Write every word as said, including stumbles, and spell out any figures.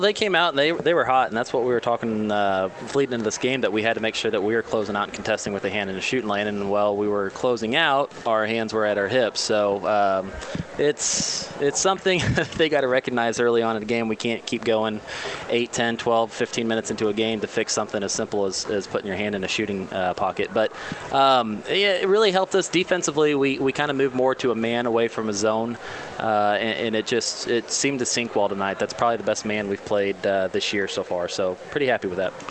They came out and they they were hot, and that's what we were talking uh, leading into this game, that we had to make sure that we were closing out and contesting with the hand in the shooting lane. And while we were closing out, our hands were at our hips. So um, it's it's something they got to recognize early on in the game. We can't keep going eight, ten, twelve, fifteen minutes into a game to fix something as simple as, as putting your hand in a shooting uh, pocket. But um, yeah, it really helped us defensively. We we kind of moved more to a man away from a zone, uh, and, and it just it seemed to sink well tonight. That's probably the best man we've played uh, this year so far. So pretty happy with that.